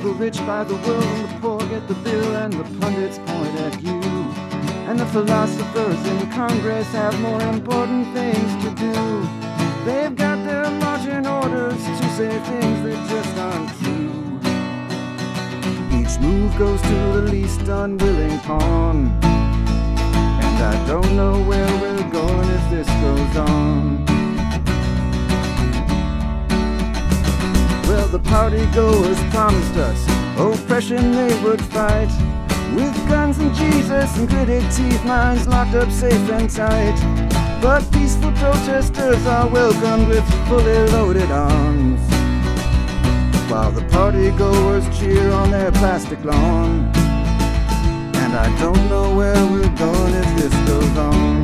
The rich buy the world and the poor get the bill, and the pundits point at you. And the philosophers in Congress have more important things to do. They've got their marching orders to say things that just aren't true. Each move goes to the least unwilling pawn, and I don't know where we're going if this goes on. Well, the party goers promised us oppression they would fight, with guns and Jesus and gritted teeth, minds locked up safe and tight. But peaceful protesters are welcomed with fully loaded arms, while the party goers cheer on their plastic lawn. And I don't know where we're going if this goes on.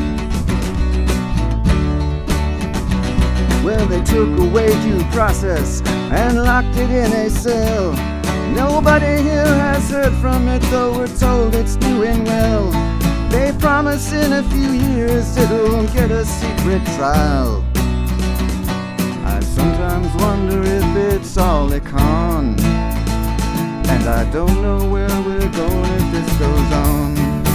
Well, they took away due process and locked it in a cell. Nobody here has heard from it, though we're told it's doing well. They promise in a few years it'll get a secret trial. I sometimes wonder if it's all a con, and I don't know where we're going if this goes on.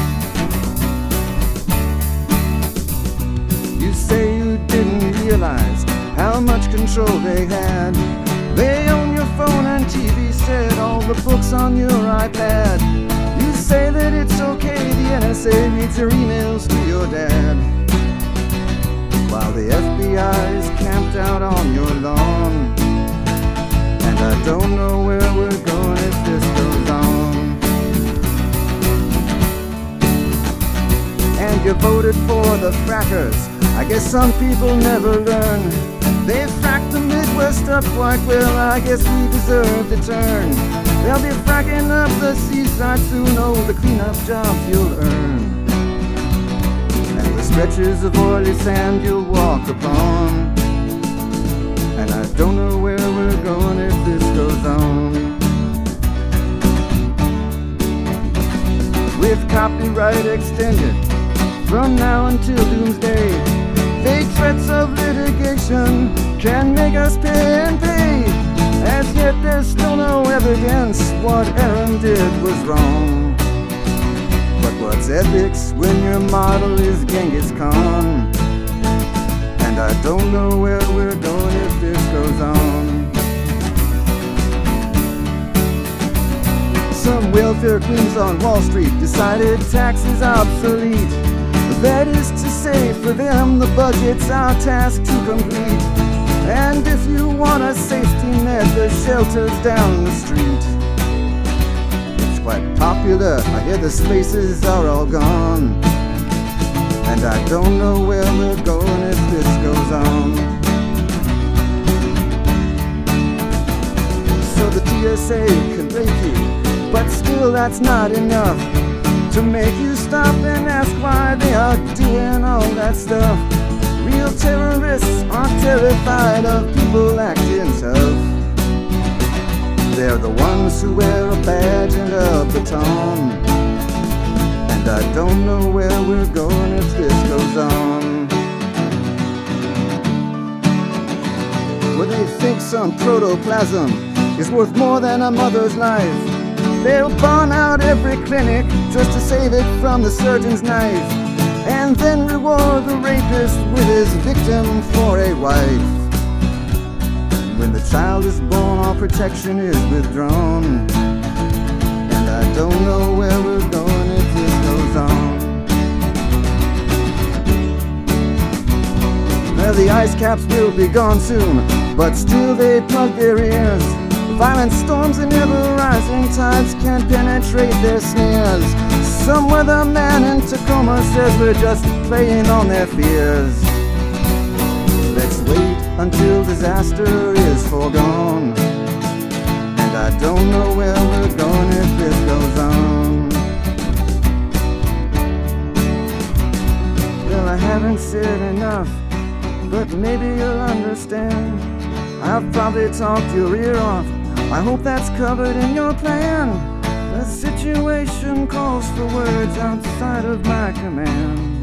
You say you didn't realize how much control they had. They own your phone and TV set, all the books on your iPad. You say that it's okay, the NSA reads your emails to your dad, while the FBI is camped out on your lawn. And I don't know where we're going if this goes on. And you voted for the frackers, I guess some people never learn. They fracked the Midwest up quite well, I guess we deserve the turn. They'll be fracking up the seaside soon, oh, the cleanup jobs you'll earn, and the stretches of oily sand you'll walk upon. And I don't know where we're going if this goes on. With copyright extended from now until doomsday, vague threats of litigation can make us pay and pay. As yet there's still no evidence what Aaron did was wrong. But what's ethics when your model is Genghis Khan? And I don't know where we're going if this goes on. Some welfare queens on Wall Street decided tax is obsolete. That is to say, for them the budget's our task to complete. And if you want a safety net, the shelter's down the street. It's quite popular, I hear the spaces are all gone. And I don't know where we're going if this goes on. So the TSA can break you, but still that's not enough to make you stop and ask why they are doing all that stuff. Real terrorists are terrified of people acting tough. They're the ones who wear a badge and a baton. And I don't know where we're going if this goes on. Well, they think some protoplasm is worth more than a mother's life. They'll burn out every clinic just to save it from the surgeon's knife, and then reward the rapist with his victim for a wife. When the child is born, all protection is withdrawn. And I don't know where we're going if this goes on. Well, the ice caps will be gone soon, but still they plug their ears. Violent storms and ever-rising tides can't penetrate their snares. Some weatherman in Tacoma says we're just playing on their fears. Let's wait until disaster is foregone. And I don't know where we're going if this goes on. Well, I haven't said enough, but maybe you'll understand. I've probably talked your ear off, I hope that's covered in your plan. The situation calls for words outside of my command.